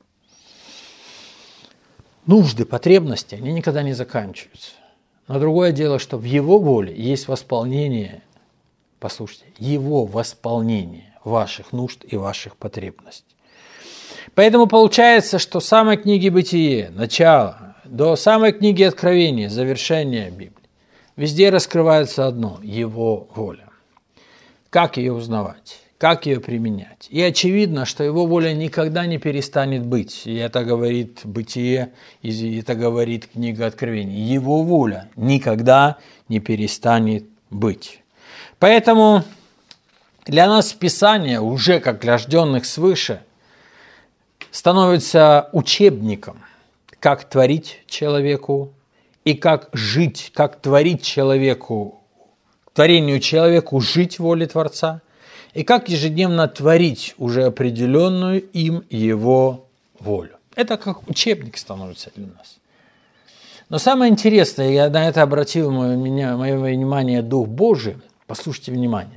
Нужды, потребности, они никогда не заканчиваются. Но другое дело, что в Его воле есть восполнение, послушайте, Его восполнение ваших нужд и ваших потребностей. Поэтому получается, что с самой книги Бытие, начало, до самой книги Откровения, завершения Библии, везде раскрывается одно – Его воля. Как ее узнавать? Как ее применять? И очевидно, что Его воля никогда не перестанет быть. И это говорит Бытие, и это говорит книга Откровений. Его воля никогда не перестанет быть. Поэтому для нас Писание, уже как рожденных свыше, становится учебником, как творить человеку и как жить, как творить человеку, творению человеку жить в воле Творца, и как ежедневно творить уже определенную им Его волю. Это как учебник становится для нас. Но самое интересное, я на это обратил мое, меня, мое внимание Дух Божий, послушайте внимание.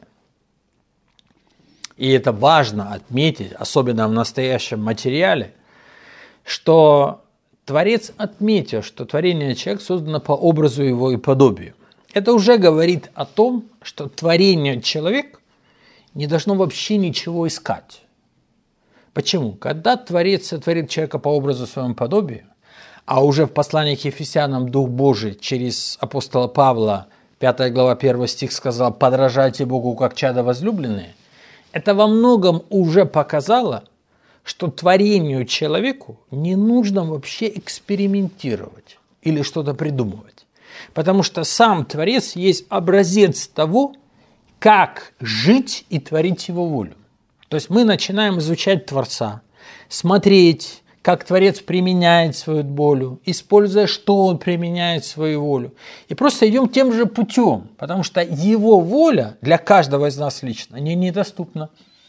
И это важно отметить, особенно в настоящем материале, что Творец отметил, что творение человека создано по образу Его и подобию. Это уже говорит о том, что творение человека не должно вообще ничего искать. Почему? Когда Творец сотворит человека по образу своему подобию, а уже в послании к Ефесянам Дух Божий через апостола Павла, пятая глава, первый стих сказал: «Подражайте Богу, как чада возлюбленные», это во многом уже показало, что творению человеку не нужно вообще экспериментировать или что-то придумывать. Потому что сам Творец есть образец того, как жить и творить Его волю. То есть мы начинаем изучать Творца, смотреть, как Творец применяет свою волю, используя, что Он применяет свою волю. И просто идем тем же путем, потому что Его воля для каждого из нас лично не недоступна.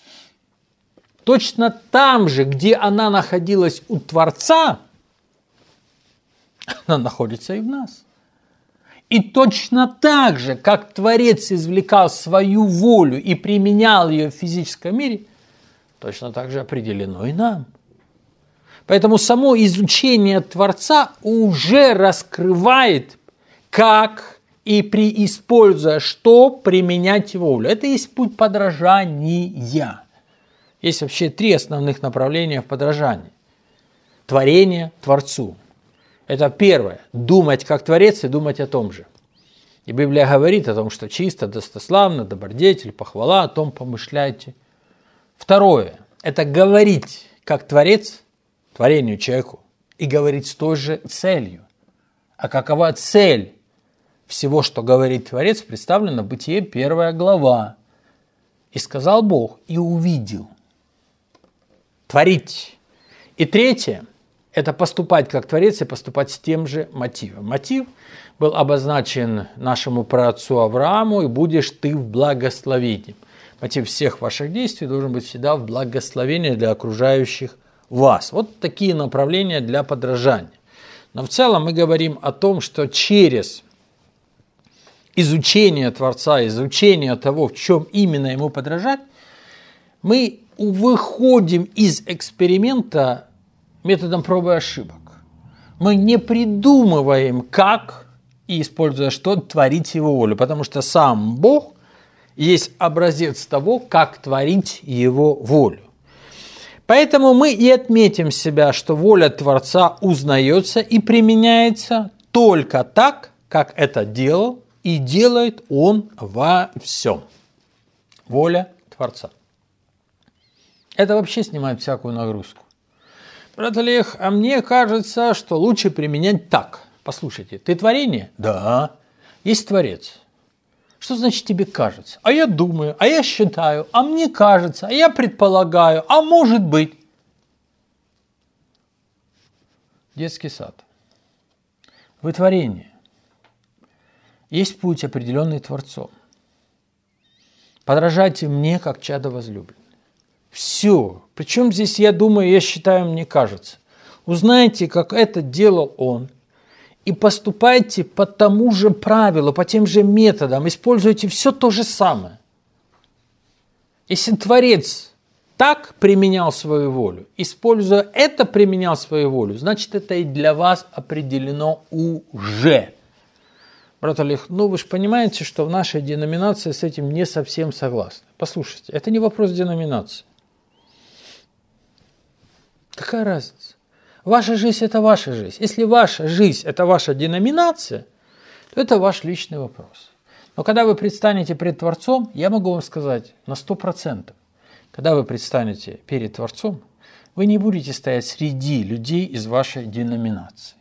Точно там же, где она находилась у Творца, она находится и в нас. И точно так же, как Творец извлекал свою волю и применял ее в физическом мире, точно так же определено и нам. Поэтому само изучение Творца уже раскрывает, как и преиспользуя что применять Его волю. Это есть путь подражания. Есть вообще три основных направления в подражании. Творение Творцу. Это первое. Думать как Творец и думать о том же. И Библия говорит о том, что чисто, достославно, добродетель, похвала, о том помышляйте. Второе. Это говорить как Творец творению человеку и говорить с той же целью. А какова цель всего, что говорит Творец, представлена в Бытие первая глава. И сказал Бог, и увидел. Творить. И третье – это поступать как Творец и поступать с тем же мотивом. Мотив был обозначен нашему праотцу Аврааму, и будешь ты в благословении. Мотив всех ваших действий должен быть всегда в благословении для окружающих вас. Вот такие направления для подражания. Но в целом мы говорим о том, что через изучение Творца, изучение того, в чем именно ему подражать, мы выходим из эксперимента методом пробы и ошибок. Мы не придумываем, как и используя что творить его волю, потому что сам Бог есть образец того, как творить его волю. Поэтому мы и отметим себя, что воля Творца узнается и применяется только так, как это делал и делает Он во всем. Воля Творца. Это вообще снимает всякую нагрузку. Брат Олег, а мне кажется, что лучше применять так. Послушайте, ты творение? Да. Есть Творец. Что значит тебе кажется? А я думаю, а я считаю, а мне кажется, а я предполагаю, а может быть. Детский сад. Вы творение. Есть путь, определенный Творцом. Подражайте мне, как чадо возлюбленное. Все. Причем здесь я думаю, я считаю, мне кажется. Узнайте, как это делал он. И поступайте по тому же правилу, по тем же методам. Используйте все то же самое. Если Творец так применял свою волю, используя это применял свою волю, значит, это и для вас определено уже. Брат Олег, ну вы же понимаете, что в нашей деноминации с этим не совсем согласны. Послушайте, это не вопрос деноминации. Какая разница? Ваша жизнь – это ваша жизнь. Если ваша жизнь – это ваша деноминация, то это ваш личный вопрос. Но когда вы предстанете перед Творцом, я могу вам сказать на сто процентов, когда вы предстанете перед Творцом, вы не будете стоять среди людей из вашей деноминации.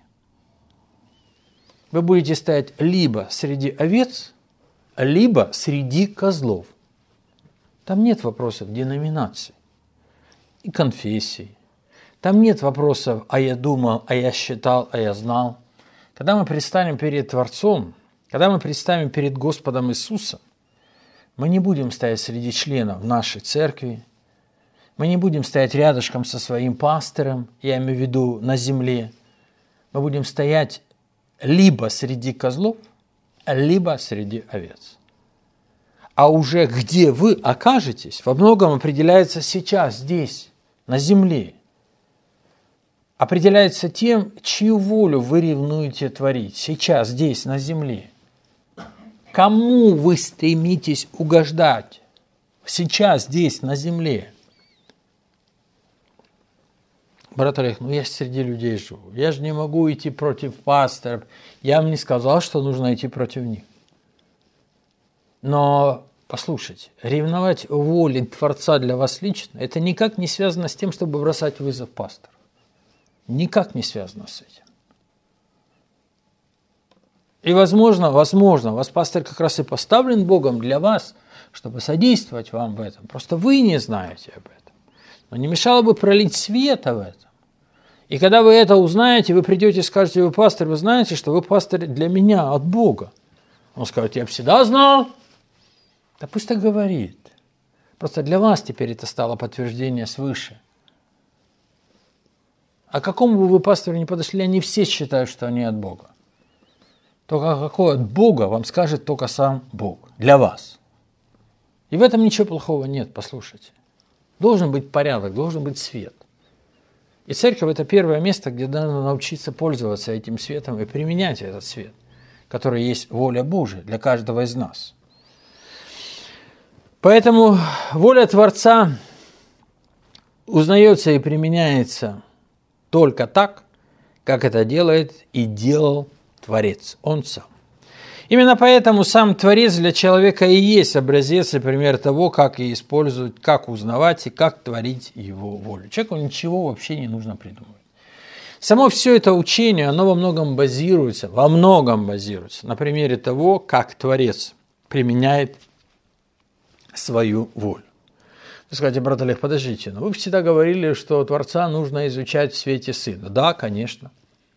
Вы будете стоять либо среди овец, либо среди козлов. Там нет вопросов деноминации и конфессий. Там нет вопросов «а я думал», «а я считал», «а я знал». Когда мы предстанем перед Творцом, когда мы предстанем перед Господом Иисусом, мы не будем стоять среди членов нашей церкви, мы не будем стоять рядышком со своим пастором, я имею в виду на земле. Мы будем стоять либо среди козлов, либо среди овец. А уже где вы окажетесь, во многом определяется сейчас, здесь, на земле. Определяется тем, чью волю вы ревнуете творить сейчас, здесь, на земле. Кому вы стремитесь угождать сейчас, здесь, на земле? Брат Олег, ну я же среди людей живу, я же не могу идти против пасторов, я вам не сказал, что нужно идти против них. Но, послушайте, ревновать воле Творца для вас лично, это никак не связано с тем, чтобы бросать вызов пастору. Никак не связано с этим. И возможно, возможно, вас пастор как раз и поставлен Богом для вас, чтобы содействовать вам в этом. Просто вы не знаете об этом. Но не мешало бы пролить света в этом. И когда вы это узнаете, вы придете и скажете: вы пастор, вы знаете, что вы пастор для меня, от Бога. Он скажет: я всегда знал. Да пусть так говорит. Просто для вас теперь это стало подтверждение свыше. А к какому бы вы пастору не подошли, они все считают, что они от Бога. Только какой от Бога вам скажет только сам Бог. Для вас. И в этом ничего плохого нет, послушайте. Должен быть порядок, должен быть свет. И церковь – это первое место, где надо научиться пользоваться этим светом и применять этот свет, который есть воля Божия для каждого из нас. Поэтому воля Творца узнается и применяется только так, как это делает и делал Творец, Он сам. Именно поэтому сам Творец для человека и есть образец и пример того, как и использовать, как узнавать и как творить его волю. Человеку ничего вообще не нужно придумывать. Само все это учение, оно во многом базируется, во многом базируется на примере того, как Творец применяет свою волю. Вы скажете, брат Олег, подождите, но вы всегда говорили, что Творца нужно изучать в свете Сына. Да, конечно.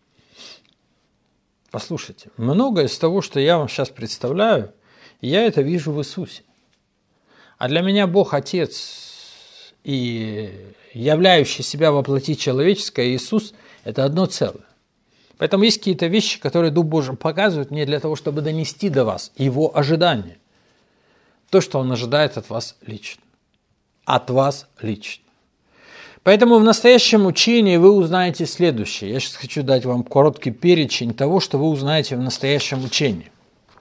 Послушайте, многое из того, что я вам сейчас представляю, я это вижу в Иисусе. А для меня Бог Отец и являющий себя во плоти человеческой Иисус – это одно целое. Поэтому есть какие-то вещи, которые Дух Божий показывает мне для того, чтобы донести до вас Его ожидания. То, что Он ожидает от вас лично. От вас лично. Поэтому в настоящем учении вы узнаете следующее. Я сейчас хочу дать вам короткий перечень того, что вы узнаете в настоящем учении.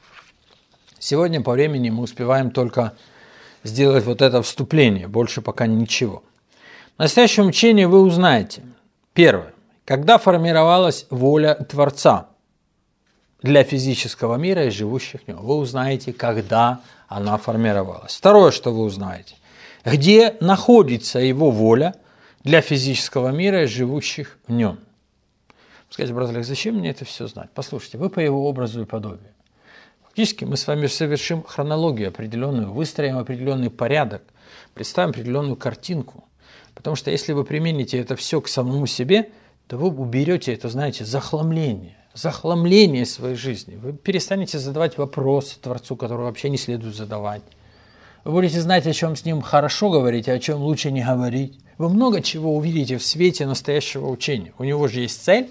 Сегодня по времени мы успеваем только сделать вот это вступление, больше пока ничего. В настоящем учении вы узнаете. Первое. Когда формировалась воля Творца для физического мира и живущих в нем. Вы узнаете, когда она формировалась. Второе, что вы узнаете. Где находится его воля для физического мира и живущих в нем. Скажите, брат Олег, зачем мне это все знать? Послушайте, вы по его образу и подобию. Фактически мы с вами совершим хронологию определенную, выстроим определенный порядок, представим определенную картинку. Потому что если вы примените это все к самому себе, то вы уберете это, знаете, захламление. Захламление своей жизни. Вы перестанете задавать вопросы Творцу, которые вообще не следует задавать. Вы будете знать, о чем с ним хорошо говорить, а о чем лучше не говорить. Вы много чего увидите в свете настоящего учения. У него же есть цель.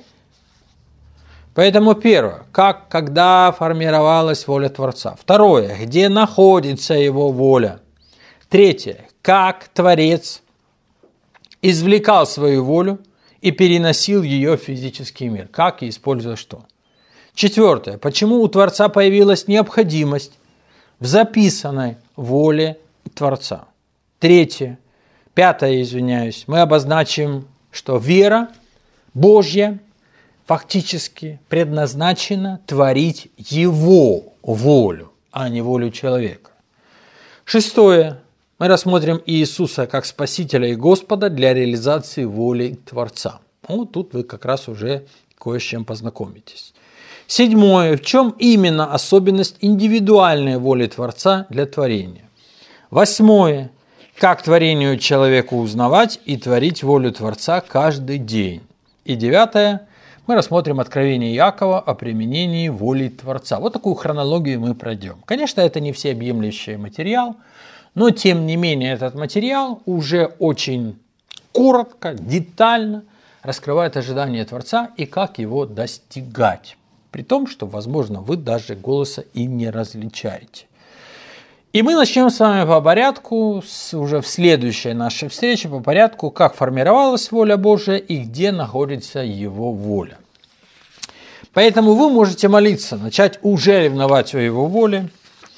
Поэтому первое, как, когда формировалась воля Творца. Второе, где находится его воля. Третье, как Творец извлекал свою волю и переносил ее в физический мир. Как и используя что. Четвертое, почему у Творца появилась необходимость в записанной воле Творца. Третье, пятое, извиняюсь, мы обозначим, что вера Божья фактически предназначена творить Его волю, а не волю человека. Шестое, мы рассмотрим Иисуса как Спасителя и Господа для реализации воли Творца. Вот тут вы как раз уже кое с чем познакомитесь. Седьмое. В чем именно особенность индивидуальной воли Творца для творения? Восьмое. Как творению человеку узнавать и творить волю Творца каждый день? И девятое. Мы рассмотрим откровение Иакова о применении воли Творца. Вот такую хронологию мы пройдем. Конечно, это не всеобъемлющий материал, но тем не менее этот материал уже очень коротко, детально раскрывает ожидания Творца и как его достигать. При том, что, возможно, вы даже голоса и не различаете. И мы начнем с вами по порядку, с, уже в следующей нашей встрече, по порядку, как формировалась воля Божия и где находится Его воля. Поэтому вы можете молиться, начать уже ревновать о Его воле,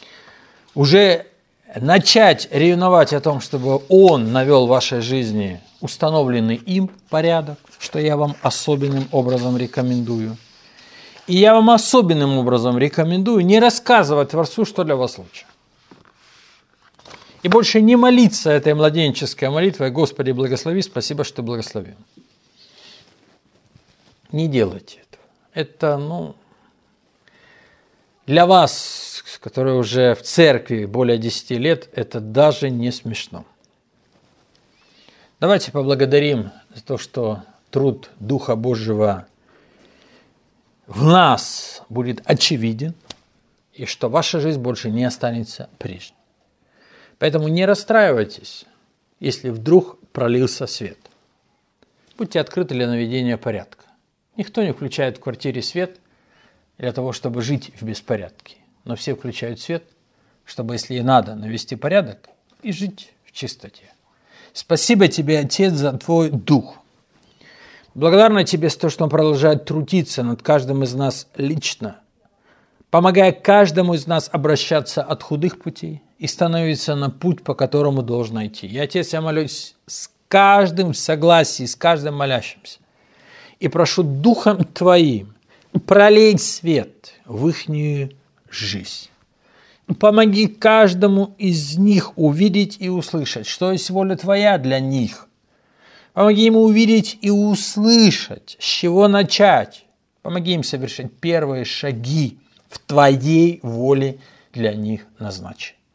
уже начать ревновать о том, чтобы Он навел в вашей жизни установленный им порядок, что я вам особенным образом рекомендую. И я вам особенным образом рекомендую не рассказывать Творцу, что для вас лучше. И больше не молиться этой младенческой молитвой: «Господи, благослови, спасибо, что благословил». Не делайте этого. Это, ну, для вас, которые уже в церкви более десяти лет, это даже не смешно. Давайте поблагодарим за то, что труд Духа Божьего в нас будет очевиден, и что ваша жизнь больше не останется прежней. Поэтому не расстраивайтесь, если вдруг пролился свет. Будьте открыты для наведения порядка. Никто не включает в квартире свет для того, чтобы жить в беспорядке. Но все включают свет, чтобы, если и надо, навести порядок и жить в чистоте. Спасибо тебе, Отец, за твой Дух. Благодарна тебе за то, что он продолжает трудиться над каждым из нас лично, помогая каждому из нас обращаться от худых путей и становиться на путь, по которому должен идти. И, Отец, я молюсь с каждым в согласии, с каждым молящимся. И прошу Духом Твоим пролей свет в ихнюю жизнь. Помоги каждому из них увидеть и услышать, что есть воля Твоя для них. Помоги ему увидеть и услышать, с чего начать. Помоги им совершить первые шаги в Твоей воле для них назначенной.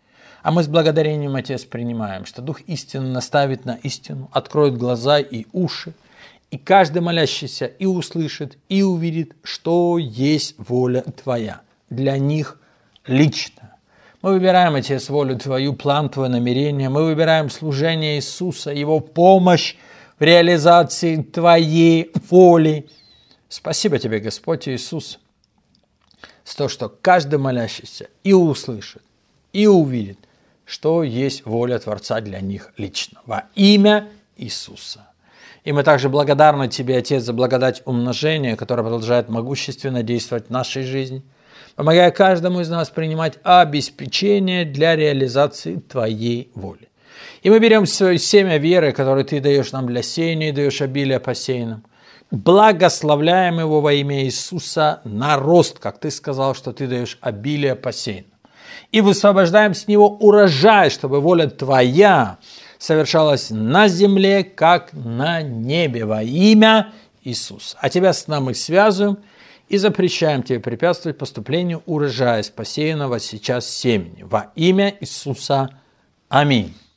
А мы с благодарением, Отец, принимаем, что Дух истины наставит на истину, откроет глаза и уши, и каждый молящийся и услышит, и увидит, что есть воля Твоя для них лично. Мы выбираем, Отец, волю Твою, план Твой, намерение. Мы выбираем служение Иисуса, Его помощь в реализации Твоей воли. Спасибо Тебе, Господь Иисус, за то, что каждый молящийся и услышит, и увидит, что есть воля Творца для них лично. Во имя Иисуса. И мы также благодарны Тебе, Отец, за благодать умножения, которая продолжает могущественно действовать в нашей жизни, помогая каждому из нас принимать обеспечение для реализации Твоей воли. И мы берем свое семя веры, которое Ты даешь нам для сеяния, и даешь обилие посеянным, благословляем его во имя Иисуса на рост, как Ты сказал, что Ты даешь обилие посеянным. И высвобождаем с него урожай, чтобы воля Твоя совершалась на земле, как на небе, во имя Иисуса. А Тебя с нами связываем и запрещаем Тебе препятствовать поступлению урожая с посеянного сейчас семени. Во имя Иисуса. Аминь.